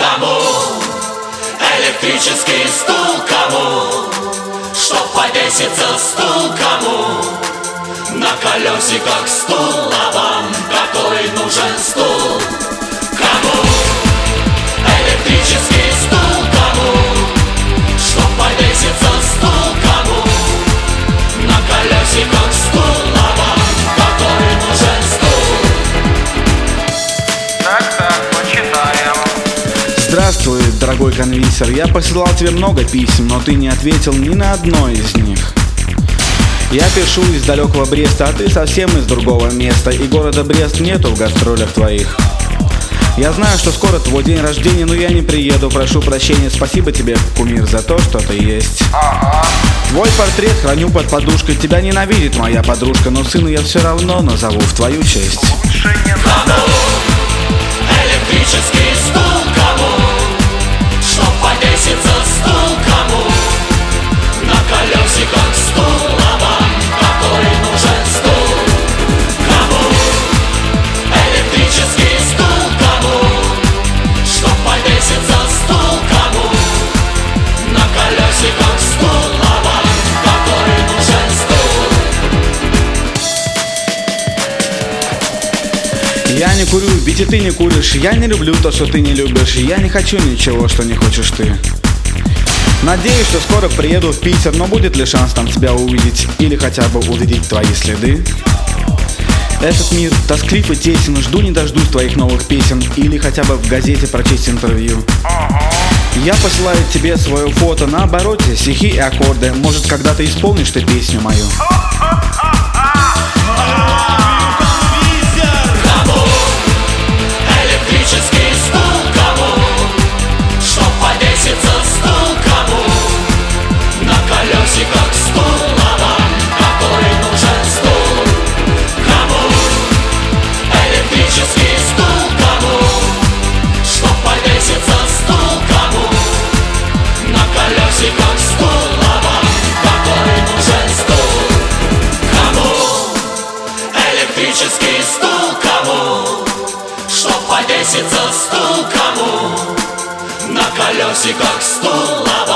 Кому электрический стул, кому чтоб повеситься стул, кому на колесиках стул, а вам какой нужен стул? Кому электрический стул, кому чтоб повеситься стул, кому на колесиках стул, а вам какой нужен стул? Так, почитаем. Здравствуй, дорогой конвисер. Я посылал тебе много писем, но ты не ответил ни на одно из них. Я пишу из далекого Бреста, а ты совсем из другого места, и города Брест нету в гастролях твоих. Я знаю, что скоро твой день рождения, но я не приеду, прошу прощения. Спасибо тебе, кумир, за то, что ты есть. Твой портрет храню под подушкой. Тебя ненавидит моя подружка, но сына я все равно назову в твою честь. Кому электрический стул, кому чтоб повеситься стул, кому на колесиках стул, а вам какой нужен стул? Кому электрический стул, кому чтоб повеситься стул, кому на колесиках стул, а вам какой нужен стул? Я не курю, ведь и ты не куришь. Я не люблю то, что ты не любишь. Я не хочу ничего, что не хочешь ты. Надеюсь, что скоро приеду в Питер, но будет ли шанс там тебя увидеть или хотя бы увидеть твои следы? Этот мир тосклив и тесен, жду не дождусь твоих новых песен или хотя бы в газете прочесть интервью. Я посылаю тебе свое фото на обороте, стихи и аккорды. Может, когда-то исполнишь ты песню мою? Электрический стул, кому чтоб повеситься стул, кому на колесиках стул, а вам какой нужен стул? Кому электрический стул, кому чтоб повеситься стул, кому на колесиках стул, а вам какой нужен стул? Кому электрический стул, кому чтоб повеситься стул, кому на колесиках стул, а